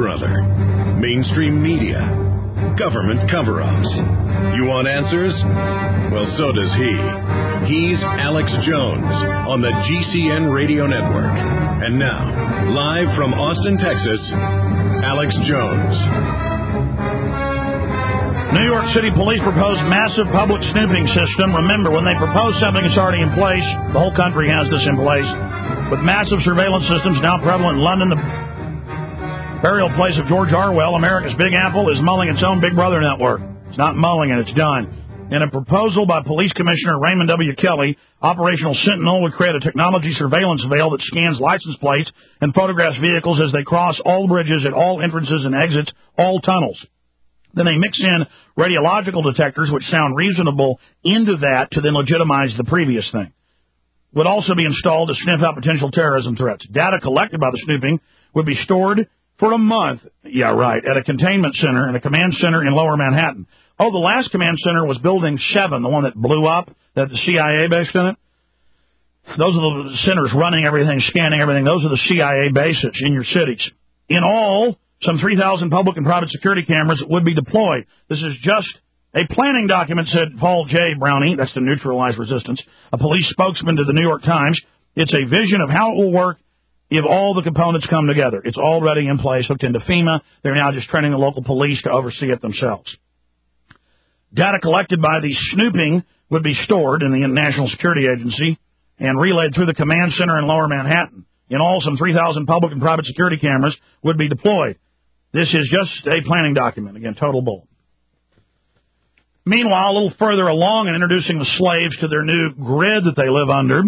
Brother, mainstream media, government cover-ups. You want answers? Well, so does he. He's Alex Jones on the GCN Radio Network. And now, live from Austin, Texas, Alex Jones. New York City police proposed massive public snooping system. Remember, when they propose something that's already in place, the whole country has this in place. With massive surveillance systems now prevalent in London, the burial place of George Orwell, America's Big Apple is mulling its own Big Brother network. It's not mulling it, it's done. In a proposal by Police Commissioner Raymond W. Kelly, Operational Sentinel would create a technology surveillance veil that scans license plates and photographs vehicles as they cross all bridges at all entrances and exits, all tunnels. Then they mix in radiological detectors, which sound reasonable, into that to then legitimize the previous thing. Would also be installed to sniff out potential terrorism threats. Data collected by the snooping would be stored for a month, at a containment center and a command center in Lower Manhattan. Oh, the last command center was Building 7, the one that blew up, that the CIA based in it. Those are the centers running everything, scanning everything. Those are the CIA bases in your cities. In all, some 3,000 public and private security cameras would be deployed. This is just a planning document, said Paul J. Brownie, that's to neutralize resistance, a police spokesman to the New York Times. It's a vision of how it will work if all the components come together. It's already in place, hooked into FEMA. They're now just training the local police to oversee it themselves. Data collected by the snooping would be stored in the National Security Agency and relayed through the command center in Lower Manhattan. In all, some 3,000 public and private security cameras would be deployed. This is just a planning document. Again, total bull. Meanwhile, a little further along in introducing the slaves to their new grid that they live under,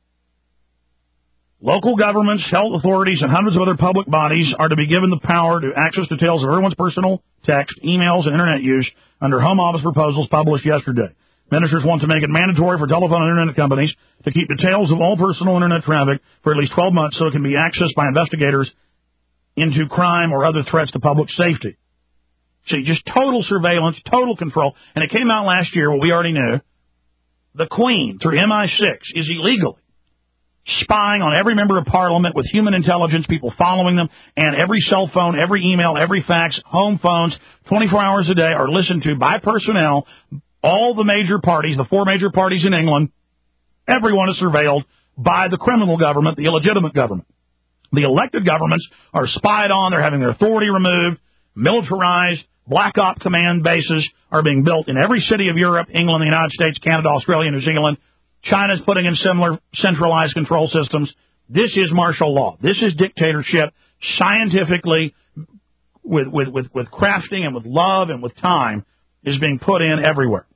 local governments, health authorities, and hundreds of other public bodies are to be given the power to access details of everyone's personal text, emails, and Internet use under Home Office proposals published yesterday. Ministers want to make it mandatory for telephone and Internet companies to keep details of all personal Internet traffic for at least 12 months so it can be accessed by investigators into crime or other threats to public safety. See, just total surveillance, total control. And it came out last year, what we already knew. The Queen, through MI6, is illegally spying on every member of Parliament with human intelligence, people following them, and every cell phone, every email, every fax, home phones, 24 hours a day are listened to by personnel. All the major parties, the 4 major parties in England, everyone is surveilled by the criminal government, the illegitimate government. The elected governments are spied on. They're having their authority removed, militarized. Black Op command bases are being built in every city of Europe, England, the United States, Canada, Australia, New Zealand. China's putting in similar centralized control systems. This is martial law. This is dictatorship, scientifically, with crafting and with love and with time, is being put in everywhere.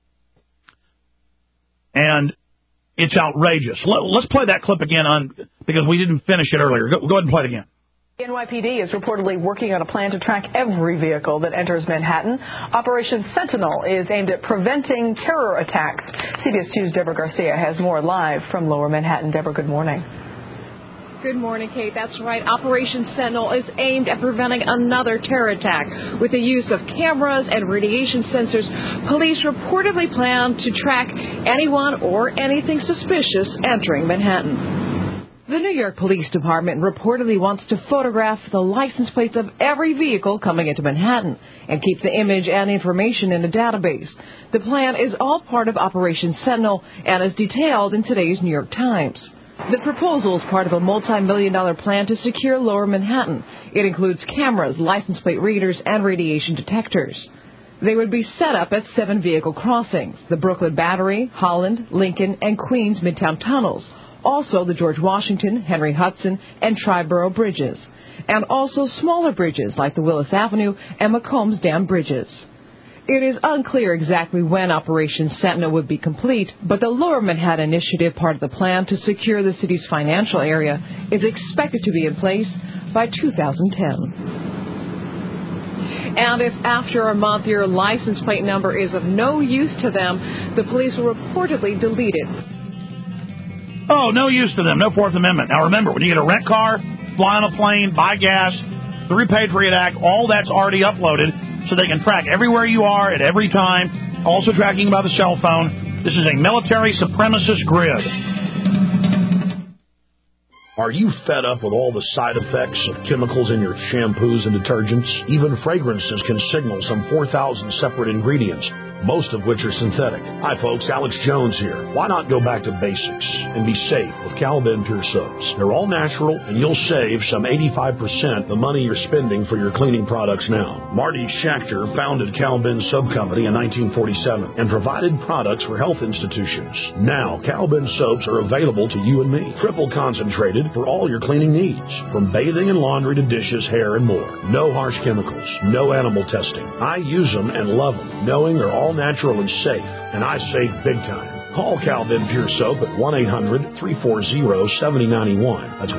And it's outrageous. Let's play that clip again because we didn't finish it earlier. Go ahead and play it again. The NYPD is reportedly working on a plan to track every vehicle that enters Manhattan. Operation Sentinel is aimed at preventing terror attacks. CBS 2's Deborah Garcia has more live from Lower Manhattan. Deborah, good morning. Good morning, Kate. That's right. Operation Sentinel is aimed at preventing another terror attack. With the use of cameras and radiation sensors, police reportedly plan to track anyone or anything suspicious entering Manhattan. The New York Police Department reportedly wants to photograph the license plates of every vehicle coming into Manhattan and keep the image and information in a database. The plan is all part of Operation Sentinel and is detailed in today's New York Times. The proposal is part of a multi-million-dollar plan to secure Lower Manhattan. It includes cameras, license plate readers, and radiation detectors. They would be set up at 7 vehicle crossings: the Brooklyn Battery, Holland, Lincoln, and Queens Midtown tunnels. Also the George Washington, Henry Hudson, and Triborough bridges, and also smaller bridges like the Willis Avenue and McCombs Dam bridges. It is unclear exactly when Operation Sentinel would be complete, but the Lower Manhattan Initiative, part of the plan to secure the city's financial area, is expected to be in place by 2010. And if after a month your license plate number is of no use to them, the police will reportedly delete it. Oh, no use to them. No Fourth Amendment. Now, remember, when you get a rent car, fly on a plane, buy gas, the Repatriate Act, all that's already uploaded so they can track everywhere you are at every time, also tracking by the cell phone. This is a military supremacist grid. Are you fed up with all the side effects of chemicals in your shampoos and detergents? Even fragrances can signal some 4,000 separate ingredients, most of which are synthetic. Hi folks, Alex Jones here. Why not go back to basics and be safe with Cal-Ben Pure Soaps? They're all natural and you'll save some 85% the money you're spending for your cleaning products now. Marty Schachter founded Cal-Ben Soap Company in 1947 and provided products for health institutions. Now, Cal-Ben soaps are available to you and me. Triple concentrated for all your cleaning needs, from bathing and laundry to dishes, hair, and more. No harsh chemicals, no animal testing. I use them and love them, knowing they're all natural and safe, and I save big time. Call Cal-Ben Pure Soap at 1-800-340-7091. That's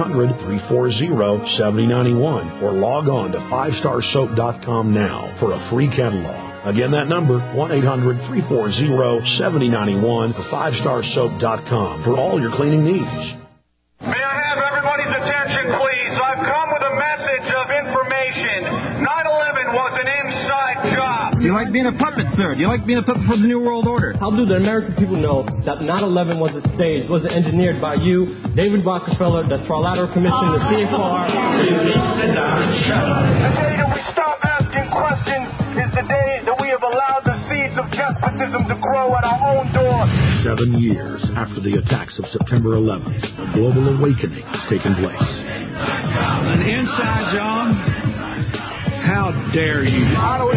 1-800-340-7091. Or log on to 5starsoap.com now for a free catalog. Again, that number, 1-800-340-7091 or 5starsoap.com for all your cleaning needs. May I have everybody's attention, please? I've come with a message of information. 9/11 was an inside job. Do you like being a puppet, sir? Do you like being a puppet for the New World Order? How do the American people know that 9/11 was staged, was engineered by you, David Rockefeller, the Trilateral Commission, the CFR? Sit down and shut up. The day that we stop asking questions is the day that we have allowed the seeds of despotism to grow at our own door. 7 years after the attacks of September 11th, a global awakening has taken place. An inside job? How dare you?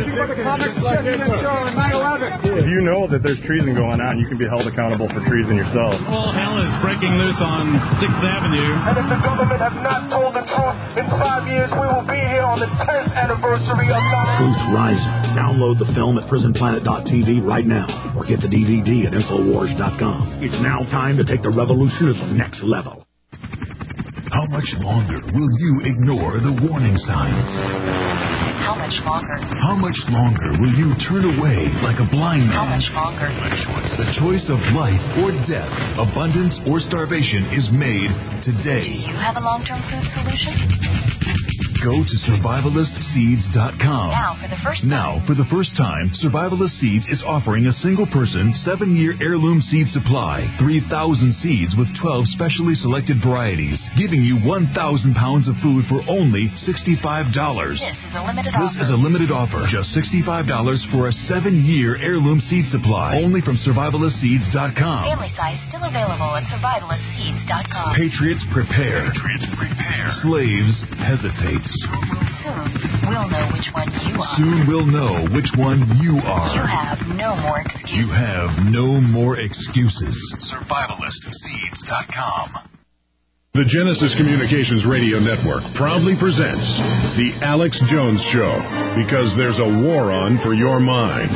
If you know that there's treason going on, you can be held accountable for treason yourself. All hell is breaking loose on 6th Avenue. And if the government has not told the truth, in 5 years we will be here on the 10th anniversary of 9/11. Truth Rising. Download the film at prisonplanet.tv right now or get the DVD at Infowars.com. It's now time to take the revolution to the next level. How much longer will you ignore the warning signs? How much longer? How much longer will you turn away like a blind man? How much longer? The choice of life or death, abundance or starvation is made today. Do you have a long-term food solution? Go to survivalistseeds.com. Now, for the first time, Survivalist Seeds is offering a single-person 7-year heirloom seed supply, 3,000 seeds with 12 specially selected varieties, giving you 1,000 pounds of food for only $65. This is a limited This is a limited offer. Just $65 for a 7-year heirloom seed supply. Only from survivalistseeds.com. Family size still available at survivalistseeds.com. Patriots prepare. Slaves hesitate. Soon, we'll know which one you are. Soon we'll know which one you are. You have no more excuses. You have no more excuses. Survivalistseeds.com. The Genesis Communications Radio Network proudly presents The Alex Jones Show, because there's a war on for your mind.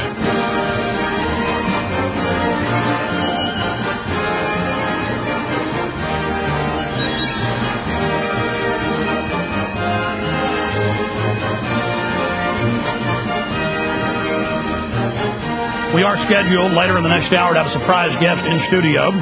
We are scheduled later in the next hour to have a surprise guest in studio.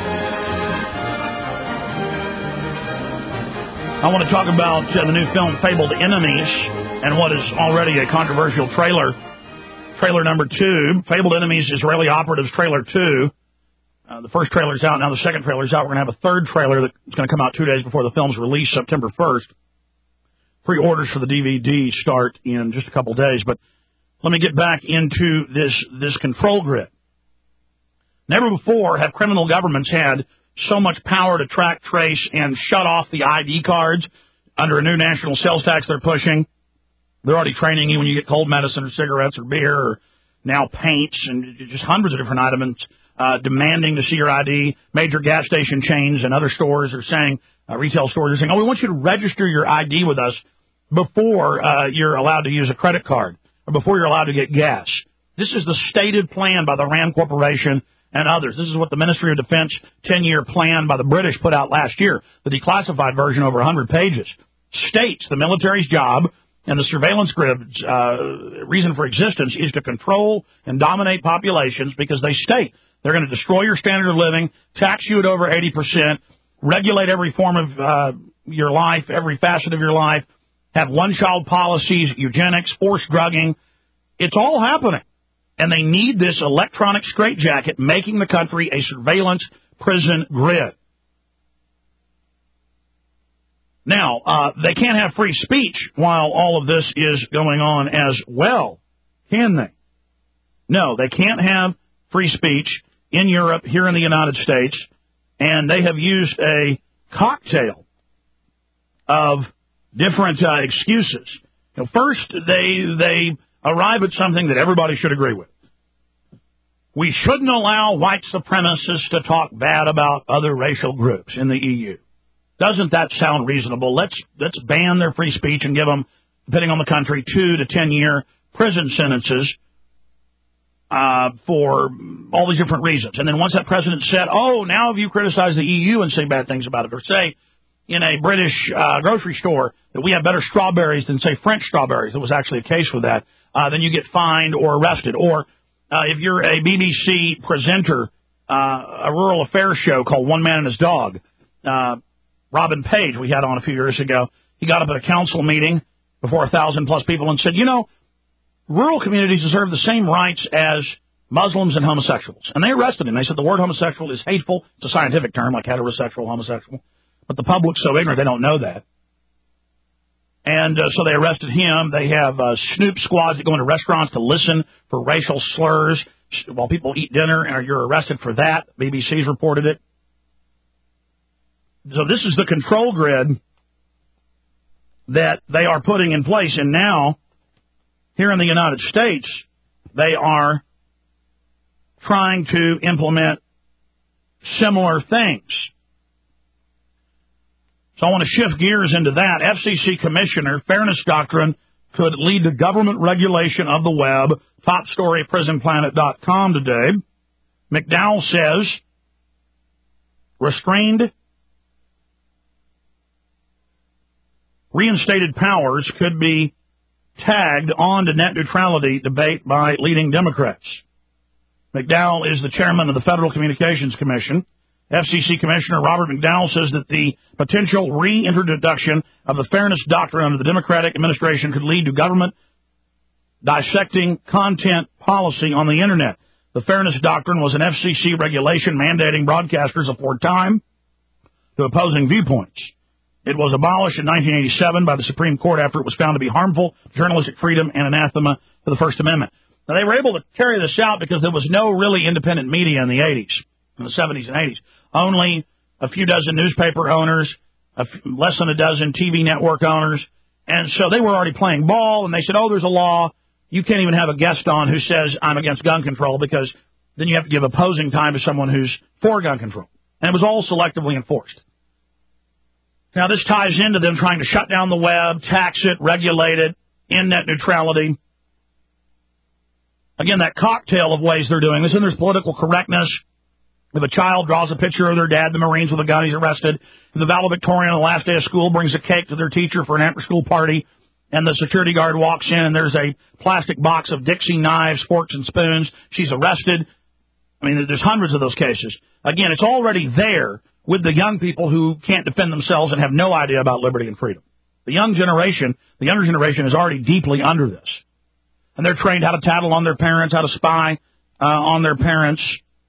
I want to talk about the new film Fabled Enemies and what is already a controversial trailer. Trailer number 2, Fabled Enemies, Israeli Operatives, trailer 2. The first trailer's out, now the second trailer's out. We're going to have a third trailer that's going to come out 2 days before the film's release, September 1st. Pre-orders for the DVD start in just a couple days, but let me get back into this control grid. Never before have criminal governments had so much power to track, trace, and shut off the ID cards under a new national sales tax they're pushing. They're already training you when you get cold medicine or cigarettes or beer or now paints and just hundreds of different items, demanding to see your ID. Major gas station chains and other stores are saying, retail stores are saying, we want you to register your ID with us before you're allowed to use a credit card or before you're allowed to get gas. This is the stated plan by the RAND Corporation and others. This is what the Ministry of Defense 10-year plan by the British put out last year, the declassified version over 100 pages, states the military's job and the surveillance grid's reason for existence is to control and dominate populations because they state they're going to destroy your standard of living, tax you at over 80%, regulate every form of your life, every facet of your life, have one-child policies, eugenics, forced drugging. It's all happening. And they need this electronic straitjacket making the country a surveillance prison grid. Now, they can't have free speech while all of this is going on as well, can they? No, they can't have free speech in Europe, here in the United States, and they have used a cocktail of different excuses. First, they arrive at something that everybody should agree with. We shouldn't allow white supremacists to talk bad about other racial groups in the EU. Doesn't that sound reasonable? Let's ban their free speech and give them, depending on the country, 2 to 10-year prison sentences for all these different reasons. And then once that president said, oh, now if you criticize the EU and say bad things about it, or say in a British grocery store that we have better strawberries than, say, French strawberries, there was actually a case for that, then you get fined or arrested. Or if you're a BBC presenter, a rural affairs show called One Man and His Dog, Robin Page, we had on a few years ago, he got up at a council meeting before 1,000-plus people and said, rural communities deserve the same rights as Muslims and homosexuals. And they arrested him. They said the word homosexual is hateful. It's a scientific term, like heterosexual, homosexual. But the public's so ignorant, they don't know that. And so they arrested him. They have snoop squads that go into restaurants to listen for racial slurs while people eat dinner, and you're arrested for that. BBC's reported it. So this is the control grid that they are putting in place. And now, here in the United States, they are trying to implement similar things. So I want to shift gears into that. FCC Commissioner, Fairness Doctrine could lead to government regulation of the web. Top story at PrisonPlanet.com today. McDowell says reinstated powers could be tagged on to net neutrality debate by leading Democrats. McDowell is the chairman of the Federal Communications Commission. FCC Commissioner Robert McDowell says that the potential reintroduction of the Fairness Doctrine under the Democratic administration could lead to government dissecting content policy on the Internet. The Fairness Doctrine was an FCC regulation mandating broadcasters afford time to opposing viewpoints. It was abolished in 1987 by the Supreme Court after it was found to be harmful to journalistic freedom and anathema to the First Amendment. Now, they were able to carry this out because there was no really independent media in the 80s, in the 70s and 80s. Only a few dozen newspaper owners, less than a dozen TV network owners. And so they were already playing ball, and they said, oh, there's a law. You can't even have a guest on who says I'm against gun control, because then you have to give opposing time to someone who's for gun control. And it was all selectively enforced. Now, this ties into them trying to shut down the web, tax it, regulate it, end net neutrality. Again, that cocktail of ways they're doing this. And there's political correctness. If a child draws a picture of their dad in the Marines with a gun, he's arrested. If the valedictorian on the last day of school brings a cake to their teacher for an after-school party, and the security guard walks in and there's a plastic box of Dixie knives, forks, and spoons, she's arrested. I mean, there's hundreds of those cases. Again, it's already there with the young people who can't defend themselves and have no idea about liberty and freedom. The younger generation is already deeply under this. And they're trained how to tattle on their parents, how to spy on their parents.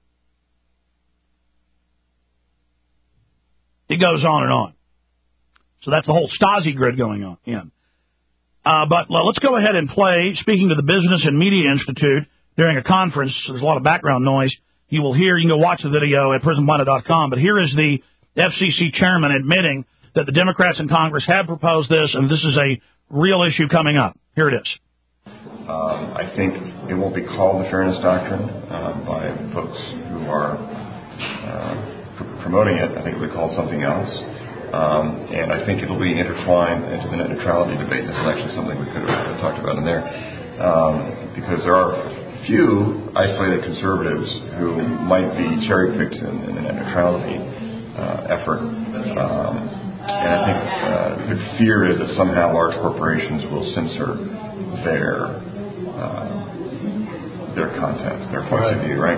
It goes on and on. So that's the whole Stasi grid going on. Yeah. But let's go ahead and play, speaking to the Business and Media Institute during a conference. There's a lot of background noise. You can go watch the video at PrisonPlanet.com. But here is the FCC chairman admitting that the Democrats in Congress have proposed this, and this is a real issue coming up. Here it is. I think it won't be called the Fairness Doctrine by folks who are promoting it. I think it'll be called something else. And I think it'll be intertwined into the net neutrality debate. This is actually something we could have talked about in there. Because there are a few isolated conservatives who might be cherry-picked in the net neutrality effort. And I think the fear is that somehow large corporations will censor their content, their points of view, right?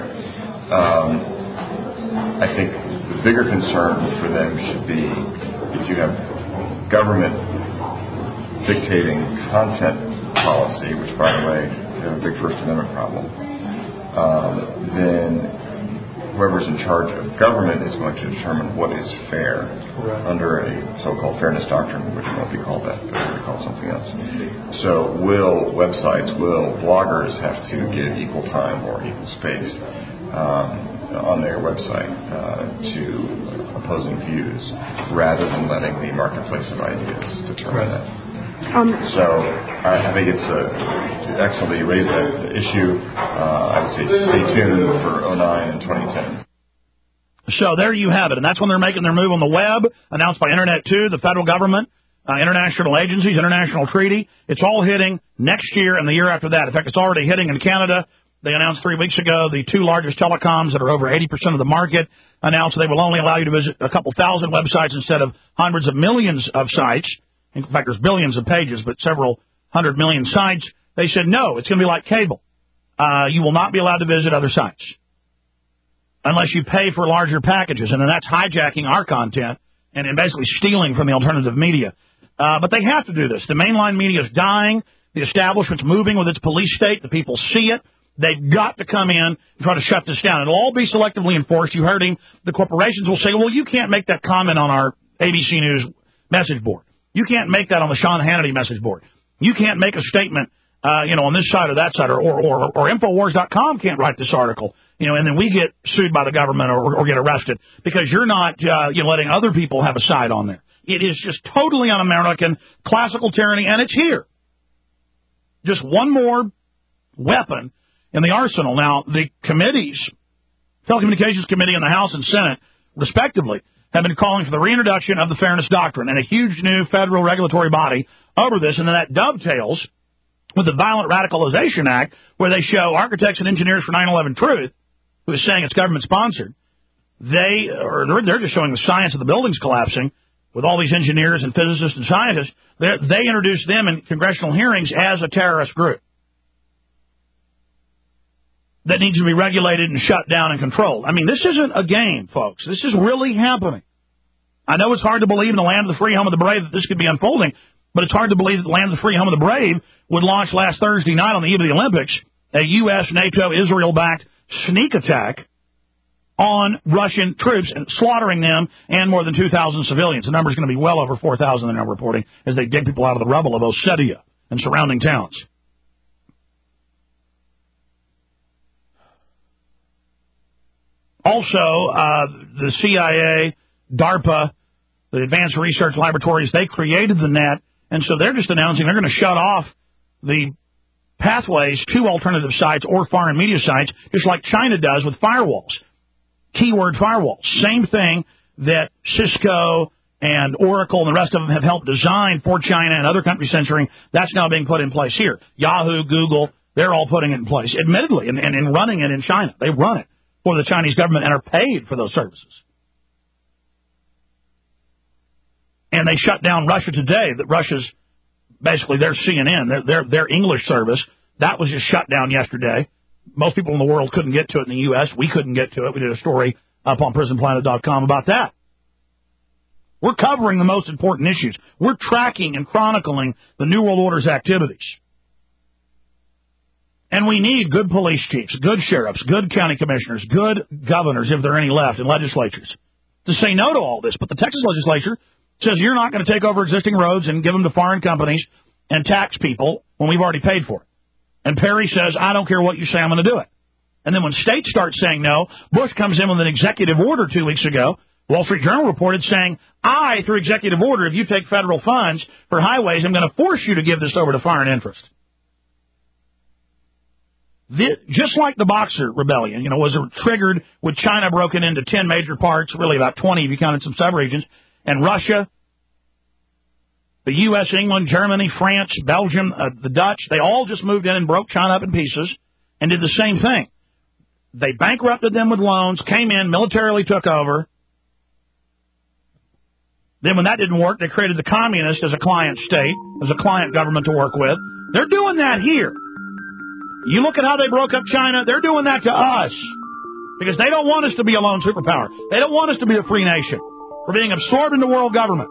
I think the bigger concern for them should be if you have government dictating content policy, which, by the way, is a big First Amendment problem, then whoever's in charge of government is going to determine what is fair under a so-called fairness doctrine, which won't be called that, but it'll be called something else. So will bloggers have to give equal time or equal space on their website to opposing views rather than letting the marketplace of ideas determine that? So I think it's excellent that you raised that issue. I would say stay tuned for 2009 and 2010. So there you have it. And that's when they're making their move on the web, announced by Internet 2, the federal government, international agencies, international treaty. It's all hitting next year and the year after that. In fact, it's already hitting in Canada. They announced 3 weeks ago the 2 largest telecoms that are over 80% of the market announced they will only allow you to visit a couple thousand websites instead of hundreds of millions of sites. In fact, there's billions of pages, but several 100 million sites. They said, no, it's going to be like cable. You will not be allowed to visit other sites unless you pay for larger packages. And then that's hijacking our content and basically stealing from the alternative media. But they have to do this. The mainline media is dying. The establishment's moving with its police state. The people see it. They've got to come in and try to shut this down. It'll all be selectively enforced. You heard him. The corporations will say, well, you can't make that comment on our ABC News message board. You can't make that on the Sean Hannity message board. You can't make a statement, on this side or that side, or Infowars.com can't write this article, and then we get sued by the government or get arrested because you're not, letting other people have a side on there. It is just totally un-American, classical tyranny, and it's here. Just one more weapon in the arsenal. Now, the committees, Telecommunications Committee in the House and Senate, respectively, have been calling for the reintroduction of the Fairness Doctrine and a huge new federal regulatory body over this, and then that dovetails with the Violent Radicalization Act, where they show architects and engineers for 9/11 Truth, who is saying it's government-sponsored. They're just showing the science of the buildings collapsing with all these engineers and physicists and scientists. They introduced them in congressional hearings as a terrorist group that needs to be regulated and shut down and controlled. I mean, this isn't a game, folks. This is really happening. I know it's hard to believe in the land of the free, home of the brave that this could be unfolding, but it's hard to believe that the land of the free, home of the brave would launch last Thursday night on the eve of the Olympics a U.S., NATO, Israel-backed sneak attack on Russian troops and slaughtering them and more than 2,000 civilians. The number is going to be well over 4,000, they're now reporting, as they dig people out of the rubble of Ossetia and surrounding towns. Also, the CIA, DARPA, the Advanced Research Laboratories, they created the net, and so they're just announcing they're going to shut off the pathways to alternative sites or foreign media sites, just like China does with firewalls, keyword firewalls. Same thing that Cisco and Oracle and the rest of them have helped design for China and other country censoring. That's now being put in place here. Yahoo, Google, they're all putting it in place, admittedly, and running it in China. They run it for the Chinese government and are paid for those services. And they shut down Russia Today. That Russia's basically their CNN, their English service. That was just shut down yesterday. Most people in the world couldn't get to it in the U.S. We couldn't get to it. We did a story up on PrisonPlanet.com about that. We're covering the most important issues. We're tracking and chronicling the New World Order's activities. And we need good police chiefs, good sheriffs, good county commissioners, good governors, if there are any left, and legislatures, to say no to all this. But the Texas legislature says you're not going to take over existing roads and give them to foreign companies and tax people when we've already paid for it. And Perry says, I don't care what you say, I'm going to do it. And then when states start saying no, Bush comes in with an executive order 2 weeks ago. Wall Street Journal reported saying, I, through executive order, if you take federal funds for highways, I'm going to force you to give this over to foreign interest. Just like the Boxer Rebellion, was triggered with China broken into 10 major parts, really about 20 if you counted some subregions, and Russia, the U.S., England, Germany, France, Belgium, the Dutch, they all just moved in and broke China up in pieces and did the same thing. They bankrupted them with loans, came in, militarily took over. Then when that didn't work, they created the communist as a client state, as a client government to work with. They're doing that here. You look at how they broke up China, they're doing that to us. Because they don't want us to be a lone superpower. They don't want us to be a free nation. We're being absorbed into world government.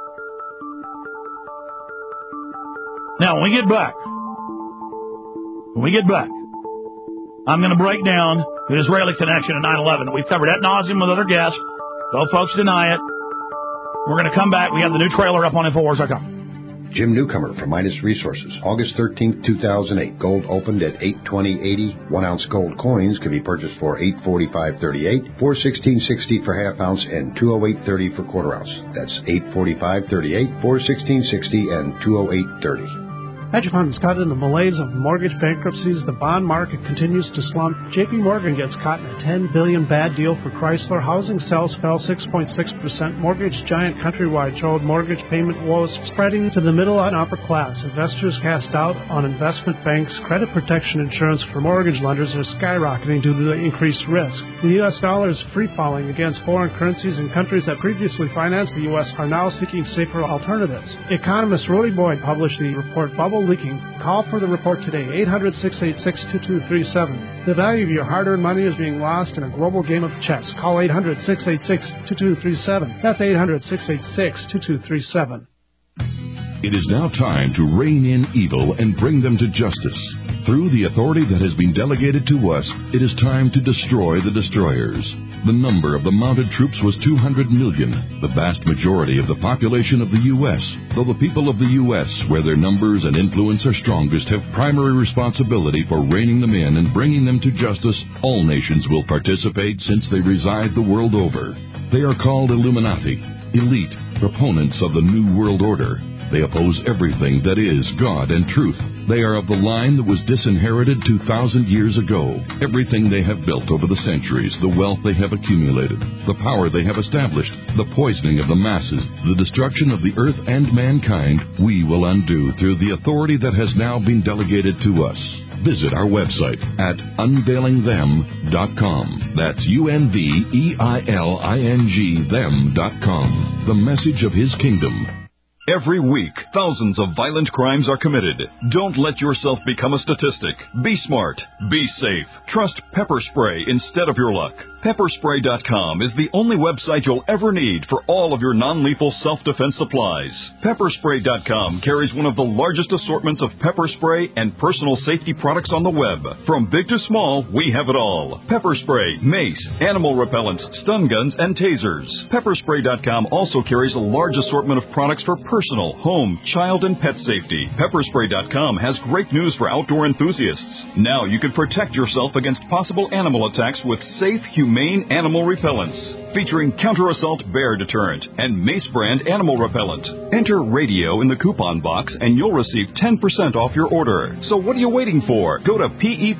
Now, when we get back, I'm going to break down the Israeli connection to 9/11. We've covered ad nauseum with other guests. Though folks deny it. We're going to come back. We have the new trailer up on Infowars.com. Jim Newcomer from Midas Resources. August 13th, 2008. Gold opened at $820.80. 1 ounce gold coins can be purchased for $845.38, $416.60 for half ounce, and $208.30 for quarter ounce. That's $845.38, $416.60, and $208.30. Hedge funds caught in the malaise of mortgage bankruptcies. The bond market continues to slump. J.P. Morgan gets caught in a $10 billion bad deal for Chrysler. Housing sales fell 6.6%. Mortgage giant Countrywide showed mortgage payment woes spreading to the middle and upper class. Investors cast doubt on investment banks. Credit protection insurance for mortgage lenders are skyrocketing due to the increased risk. The U.S. dollar is free-falling against foreign currencies, and countries that previously financed the U.S. are now seeking safer alternatives. Economist Rory Boyd published the report Bubble Leaking. Call for the report today, 800-686-2237. The value of your hard-earned money is being lost in a global game of chess. Call 800-686-2237. That's 800-686-2237. It is now time to rein in evil and bring them to justice. Through the authority that has been delegated to us, it is time to destroy the destroyers. The number of the mounted troops was 200 million, the vast majority of the population of the U.S., though the people of the U.S., where their numbers and influence are strongest, have primary responsibility for reining them in and bringing them to justice. All nations will participate since they reside the world over. They are called Illuminati, elite, proponents of the New World Order. They oppose everything that is God and truth. They are of the line that was disinherited 2,000 years ago. Everything they have built over the centuries, the wealth they have accumulated, the power they have established, the poisoning of the masses, the destruction of the earth and mankind, we will undo through the authority that has now been delegated to us. Visit our website at unveilingthem.com. That's UNVEILING them.com. The message of His kingdom. Every week, thousands of violent crimes are committed. Don't let yourself become a statistic. Be smart. Be safe. Trust Pepper Spray instead of your luck. Pepperspray.com is the only website you'll ever need for all of your non-lethal self-defense supplies. Pepperspray.com carries one of the largest assortments of pepper spray and personal safety products on the web. From big to small, we have it all. Pepper spray, mace, animal repellents, stun guns, and tasers. Pepperspray.com also carries a large assortment of products for personal, home, child, and pet safety. Pepperspray.com has great news for outdoor enthusiasts. Now you can protect yourself against possible animal attacks with safe, humane animal repellents. Featuring counter-assault bear deterrent and Mace brand animal repellent. Enter radio in the coupon box and you'll receive 10% off your order. So what are you waiting for? Go to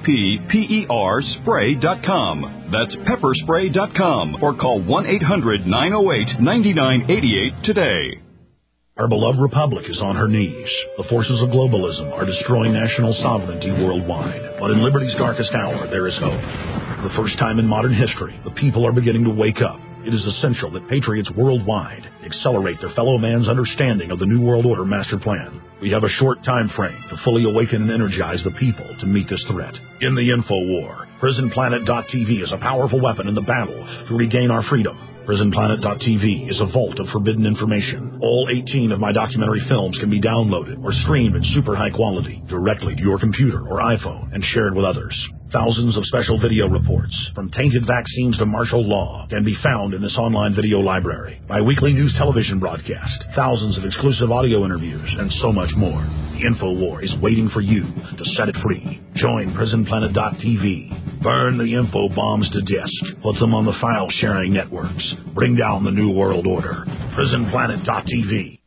PEPPERspray.com. That's pepperspray.com or call 1-800-908-9988 today. Our beloved republic is on her knees. The forces of globalism are destroying national sovereignty worldwide. But in liberty's darkest hour, there is hope. For the first time in modern history, the people are beginning to wake up. It is essential that patriots worldwide accelerate their fellow man's understanding of the New World Order master plan. We have a short time frame to fully awaken and energize the people to meet this threat. In the info war, PrisonPlanet.tv is a powerful weapon in the battle to regain our freedom. PrisonPlanet.tv is a vault of forbidden information. All 18 of my documentary films can be downloaded or streamed in super high quality directly to your computer or iPhone and shared with others. Thousands of special video reports, from tainted vaccines to martial law, can be found in this online video library. My weekly news television broadcast, thousands of exclusive audio interviews, and so much more. The InfoWar is waiting for you to set it free. Join PrisonPlanet.tv. Burn the info bombs to disk. Put them on the file-sharing networks. Bring down the New World Order. PrisonPlanet.tv.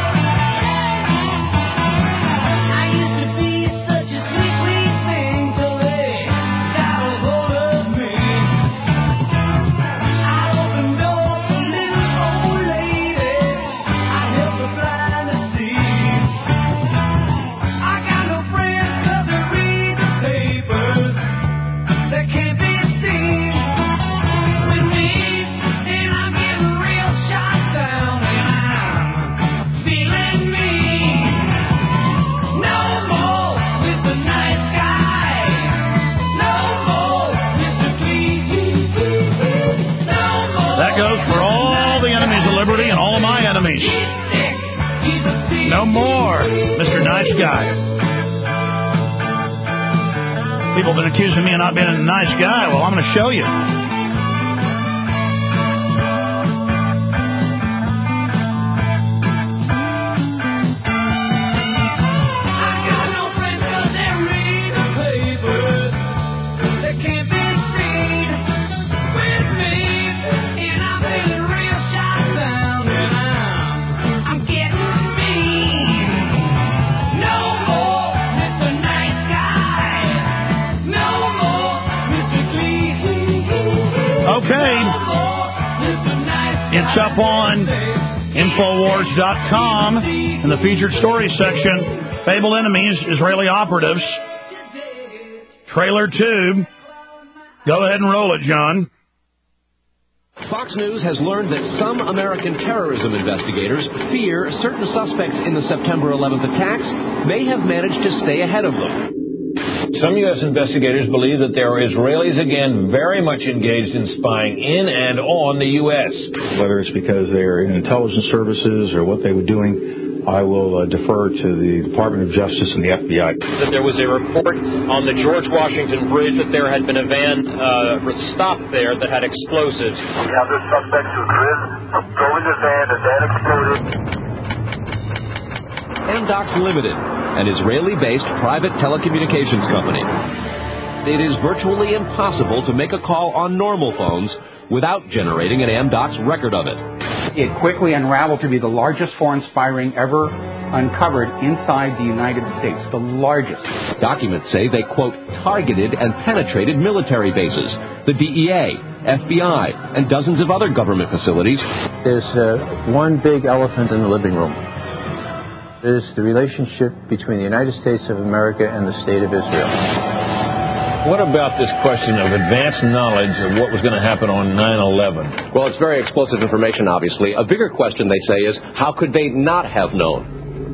I used to be such a sweet, sweet thing. enemies. No more Mr. Nice Guy. People have been accusing me of not being a nice guy. Well, I'm going to show you. It's up on Infowars.com in the featured stories section. Fabled enemies, Israeli operatives. Trailer 2. Go ahead and roll it, John. Fox News has learned that some American terrorism investigators fear certain suspects in the September 11th attacks may have managed to stay ahead of them. Some U.S. investigators believe that there are Israelis again very much engaged in spying in and on the U.S. Whether it's because they're in intelligence services or what they were doing, I will defer to the Department of Justice and the FBI. That there was a report on the George Washington Bridge that there had been a van stopped there that had explosives. We have this suspect who drove in the van, the van exploded. Amdocs Limited, an Israeli-based private telecommunications company. It is virtually impossible to make a call on normal phones without generating an Amdocs record of it. It quickly unraveled to be the largest foreign spy ring ever uncovered inside the United States, the largest. Documents say they, quote, targeted and penetrated military bases, the DEA, FBI, and dozens of other government facilities. There's one big elephant in the living room. It is the relationship between the United States of America and the State of Israel. What about this question of advanced knowledge of what was going to happen on 9/11? Well, it's very explosive information, obviously. A bigger question, they say, is how could they not have known?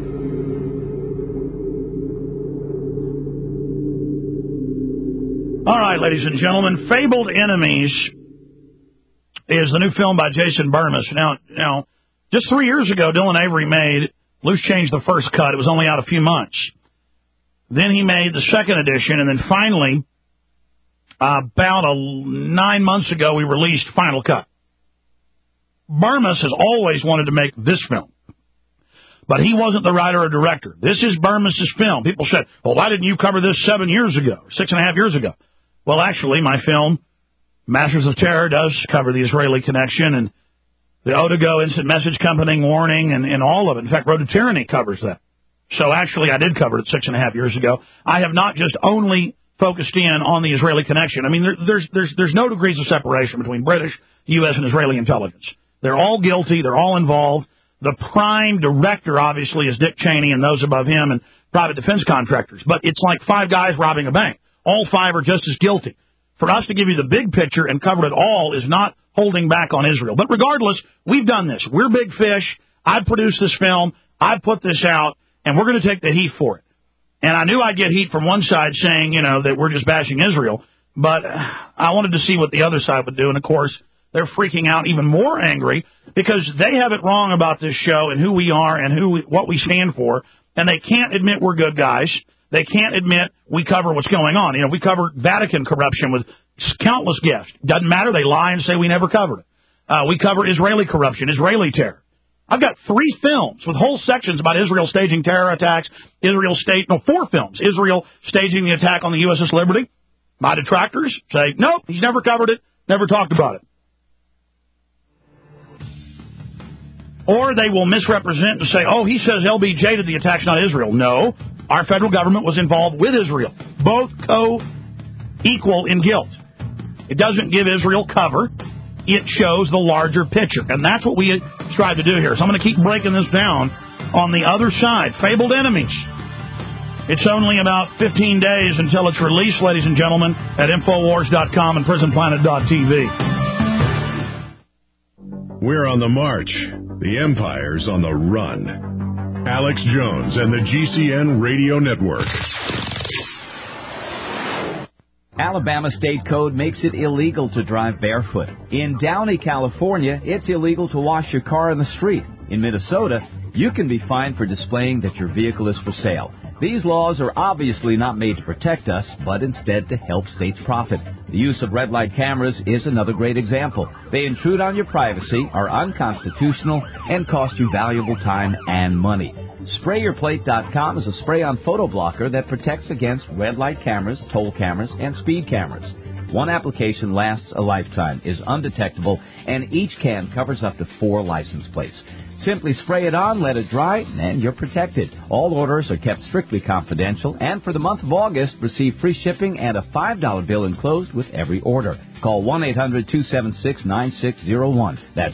All right, ladies and gentlemen, Fabled Enemies is the new film by Jason Burmis. Now, just 3 years ago, Dylan Avery made Loose Change the first cut. It was only out a few months. Then he made the second edition, and then finally, about 9 months ago, we released Final Cut. Burmis has always wanted to make this film, but he wasn't the writer or director. This is Burmis' film. People said, well, why didn't you cover this 7 years ago, 6.5 years ago? Well, actually, my film, Masters of Terror, does cover the Israeli connection and the Otago Instant Message Company warning and all of it. In fact, Road to Tyranny covers that. So actually, I did cover it 6.5 years ago. I have not just only focused in on the Israeli connection. I mean, there's no degrees of separation between British, U.S., and Israeli intelligence. They're all guilty. They're all involved. The prime director, obviously, is Dick Cheney and those above him and private defense contractors. But it's like 5 guys robbing a bank. All 5 are just as guilty. For us to give you the big picture and cover it all is not holding back on Israel. But regardless, we've done this. We're big fish. I've produced this film. I've put this out, and we're going to take the heat for it. And I knew I'd get heat from one side saying, that we're just bashing Israel. But I wanted to see what the other side would do. And, of course, they're freaking out even more angry because they have it wrong about this show and who we are and what we stand for. And they can't admit we're good guys. They can't admit we cover what's going on. We cover Vatican corruption with countless guests. Doesn't matter. They lie and say we never covered it. We cover Israeli corruption, Israeli terror. I've got 3 films with whole sections about Israel staging terror attacks, 4 films. Israel staging the attack on the USS Liberty. My detractors say, nope, he's never covered it, never talked about it. Or they will misrepresent and say, oh, he says LBJ did the attacks, not Israel. No, our federal government was involved with Israel. Both co-equal in guilt. It doesn't give Israel cover. It shows the larger picture. And that's what we tried to do here. So I'm going to keep breaking this down on the other side. Fabled Enemies. It's only about 15 days until it's released, ladies and gentlemen, at Infowars.com and PrisonPlanet.tv. We're on the march. The Empire's on the run. Alex Jones and the GCN Radio Network. Alabama state code makes it illegal to drive barefoot. In Downey, California, it's illegal to wash your car in the street. In Minnesota, you can be fined for displaying that your vehicle is for sale. These laws are obviously not made to protect us, but instead to help states profit. The use of red light cameras is another great example. They intrude on your privacy, are unconstitutional, and cost you valuable time and money. SprayYourPlate.com is a spray-on photo blocker that protects against red light cameras, toll cameras, and speed cameras. One application lasts a lifetime, is undetectable, and each can covers up to 4 license plates. Simply spray it on, let it dry, and you're protected. All orders are kept strictly confidential, and for the month of August, receive free shipping and a $5 bill enclosed with every order. Call 1-800-276-9601. That's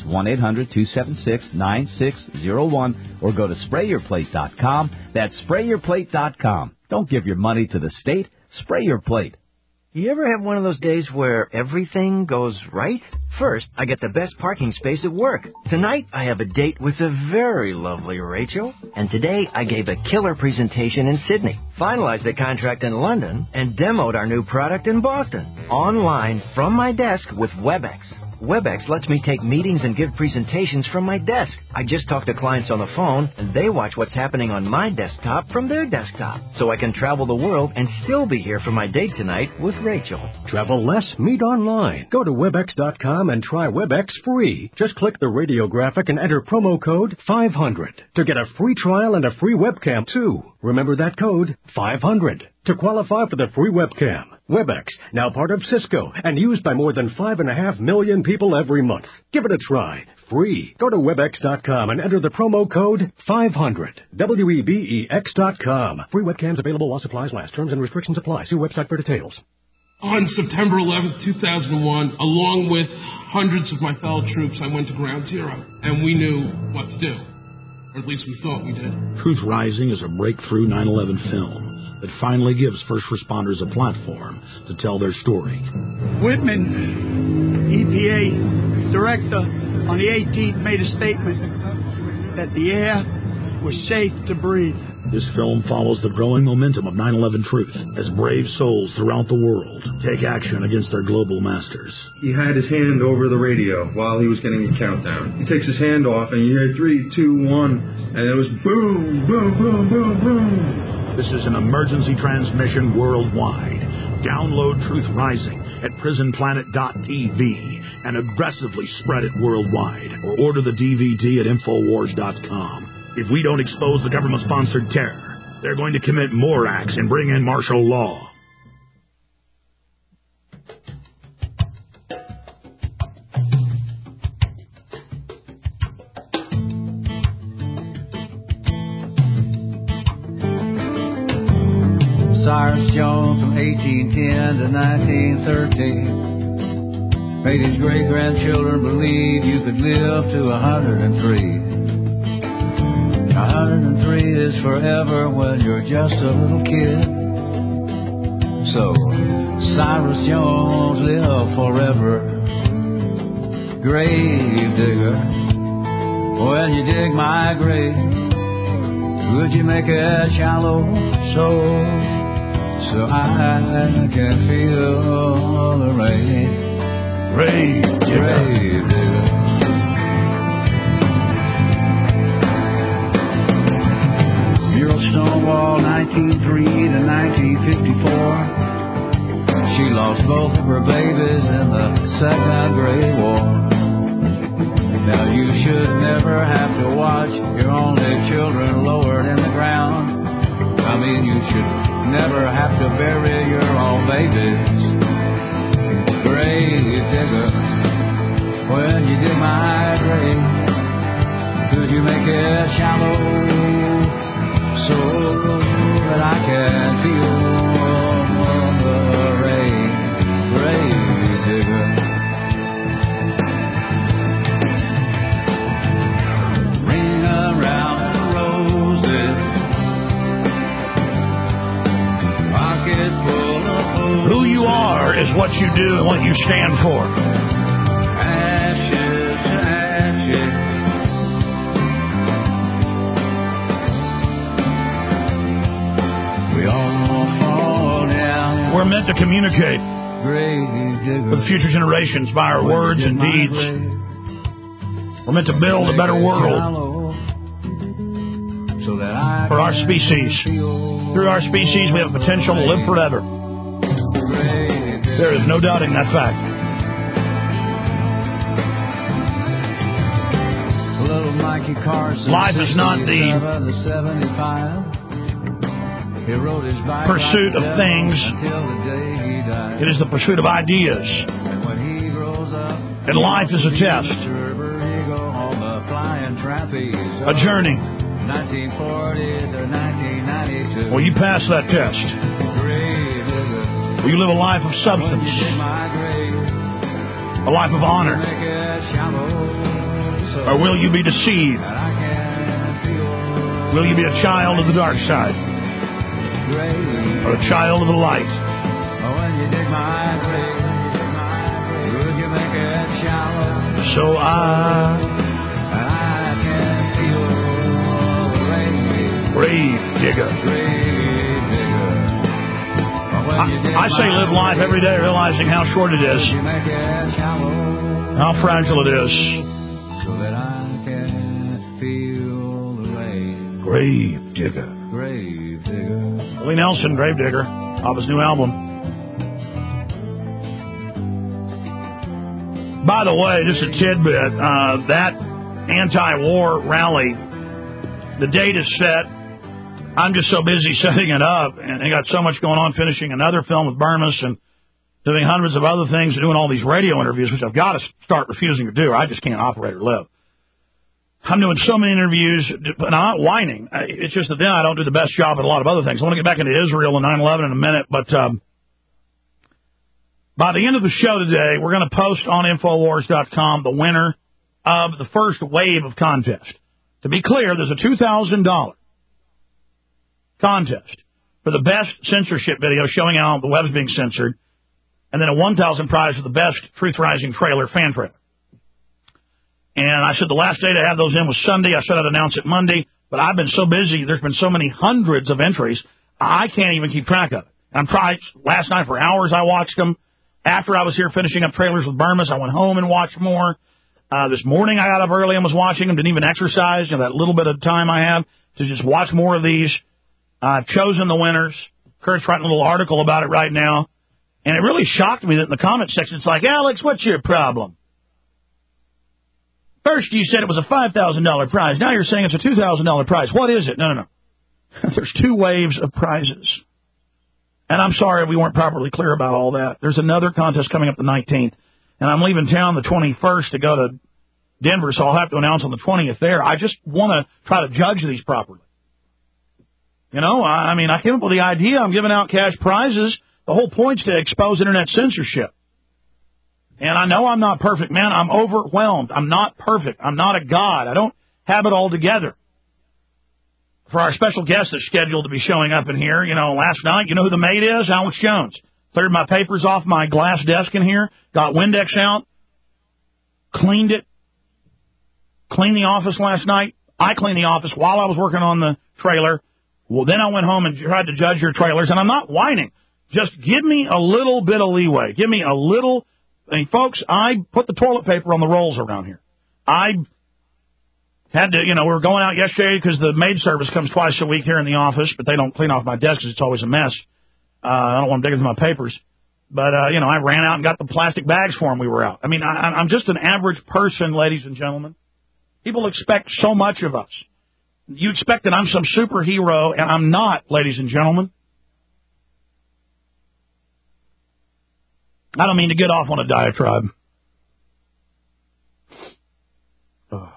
1-800-276-9601. Or go to SprayYourPlate.com. That's SprayYourPlate.com. Don't give your money to the state. Spray your plate. You ever have one of those days where everything goes right? First, I get the best parking space at work. Tonight, I have a date with the very lovely Rachel. And today, I gave a killer presentation in Sydney, finalized the contract in London, and demoed our new product in Boston. Online, from my desk with WebEx. WebEx lets me take meetings and give presentations from my desk. I just talk to clients on the phone, and they watch what's happening on my desktop from their desktop. So I can travel the world and still be here for my date tonight with Rachel. Travel less, meet online. Go to WebEx.com and try WebEx free. Just click the radio graphic and enter promo code 500 to get a free trial and a free webcam, too. Remember that code, 500, to qualify for the free webcam. WebEx, now part of Cisco, and used by more than 5.5 million people every month. Give it a try. Free. Go to WebEx.com and enter the promo code 500. WEBEX.com. Free webcams available while supplies last. Terms and restrictions apply. See website for details. On September 11th, 2001, along with hundreds of my fellow troops, I went to Ground Zero, and we knew what to do. Or at least we thought we did. Truth Rising is a breakthrough 9/11 film that finally gives first responders a platform to tell their story. Whitman, EPA director, on the 18th made a statement that the air was safe to breathe. This film follows the growing momentum of 9/11 truth as brave souls throughout the world take action against their global masters. He had his hand over the radio while he was getting a countdown. He takes his hand off and you hear 3, 2, 1, and it was boom, boom, boom, boom, boom. This is an emergency transmission worldwide. Download Truth Rising at prisonplanet.tv and aggressively spread it worldwide. Or order the DVD at Infowars.com. If we don't expose the government-sponsored terror, they're going to commit more acts and bring in martial law. Cyrus Jones from 1810 to 1913 made his great-grandchildren believe you could live to 103. 103 is forever when you're just a little kid. So, Cyrus Jones, live forever. Grave digger, when you dig my grave, would you make it shallow so I can feel the rain? Grave digger. Muriel Stonewall, 1903 to 1954. She lost both of her babies in the Second Great War. Now you should never have to watch your only children lowered in the ground. I mean, you should never have to bury your own babies. Grave digger, when you dig my grave, could you make it shallow so that I can feel the rain? Grave digger. Ring around the roses, pocket full of food. Who you are is what you do and what you stand for. Ashes to ashes. We all fall down. We're meant to communicate with future generations by our words and deeds. We're meant to build a better world. for our species. Through our species, we have potential to live forever. There is no doubting that fact. Life is not the pursuit of things. It is the pursuit of ideas. And life is a test. A journey. Will you pass that test? Will you live a life of substance? A life of honor? Or will you be deceived? Will you be a child of the dark side? Or a child of the light? So grave digger. I say live life every day realizing how short it is, how fragile it is. Grave digger. Willie Nelson, Grave Digger, off his new album. By the way, just a tidbit, that anti-war rally, the date is set. I'm just so busy setting it up, and I got so much going on, finishing another film with Burmese and doing hundreds of other things and doing all these radio interviews, which I've got to start refusing to do. I just can't operate or live. I'm doing so many interviews, and I'm not whining. It's just that then I don't do the best job at a lot of other things. I want to get back into Israel and 9/11 in a minute, but by the end of the show today, we're going to post on Infowars.com the winner of the first wave of contest. To be clear, there's a $2,000 contest for the best censorship video showing how the web's being censored, and then a $1,000 prize for the best Truth Rising trailer, fan trailer. And I said the last day to have those in was Sunday. I said I'd announce it Monday, but I've been so busy. There's been so many hundreds of entries, I can't even keep track of it. I'm trying. Last night for hours I watched them. After I was here finishing up trailers with Burmese, I went home and watched more. This morning I got up early and was watching them. Didn't even exercise. You know, that little bit of time I have to just watch more of these. I've chosen the winners. Kurt's writing a little article about it right now. And it really shocked me that in the comment section it's like, Alex, what's your problem? First you said it was a $5,000 prize. Now you're saying it's a $2,000 prize. What is it? No. There's two waves of prizes. And I'm sorry we weren't properly clear about all that. There's another contest coming up the 19th. And I'm leaving town the 21st to go to Denver, so I'll have to announce on the 20th there. I just want to try to judge these properly. You know, I mean, I came up with the idea. I'm giving out cash prizes. The whole point's to expose internet censorship. And I know I'm not perfect, man. I'm overwhelmed. I'm not perfect. I'm not a god. I don't have it all together. For our special guest that's scheduled to be showing up in here, you know, last night, you know who the maid is? Alex Jones. Cleared my papers off my glass desk in here, got Windex out, cleaned it, cleaned the office last night. I cleaned the office while I was working on the trailer. Well, then I went home and tried to judge your trailers, and I'm not whining. Just give me a little bit of leeway. Give me a little. I mean, folks, I put the toilet paper on the rolls around here. I had to, you know, we were going out yesterday because the maid service comes twice a week here in the office, but they don't clean off my desk because it's always a mess. I don't want them digging through my papers. But, you know, I ran out and got the plastic bags for them. We were out. I mean, I'm just an average person, ladies and gentlemen. People expect so much of us. You expect that I'm some superhero, and I'm not, ladies and gentlemen. I don't mean to get off on a diatribe. Oh.